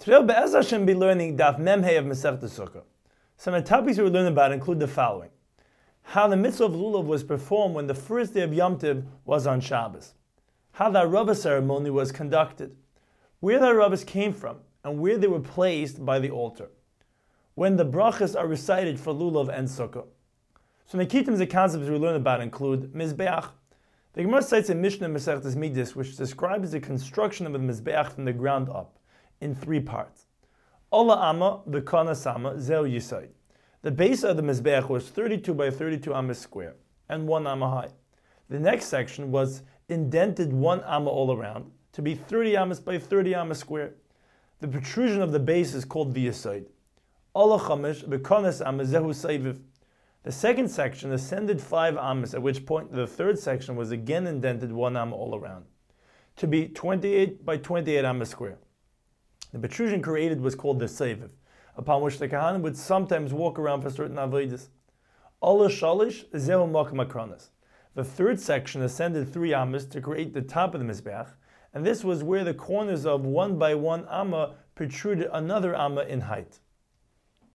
Today we'll Be'ez Hashem be learning Daf Memhei of Masechta Sukkah. Some of the topics we'll learn about include the following. How the mitzvah of lulav was performed when the first day of Yom Tov was on Shabbos. How the Arava ceremony was conducted. Where the Aravas came from and where they were placed by the altar. When the brachas are recited for lulav and sukkah. Some of the key concepts we learn about include Mizbeach. The Gemara cites a Mishnah in Masechtas Midas which describes the construction of the Mizbeach from the ground up in three parts. Ola Amma, the Kana Sama, Zeu Yisai. The base of the Mizbeach was 32 by 32 amas square and 1 amma high. The next section was indented 1 amma all around to be 30 amas by 30 amas square. The protrusion of the base is called the Yisai. Ola Chamish, the Kana Sama, Zehu Saiviv. The second section ascended 5 amas, at which point the third section was again indented 1 amma all around to be 28 by 28 amas square. The protrusion created was called the Seiviv, upon which the Kahanim would sometimes walk around for certain avodas. Ola Shalish, Zehu Makam Akranas. The third section ascended 3 amas to create the top of the Mizbeach, and this was where the corners of 1 by 1 amma protruded another amma in height.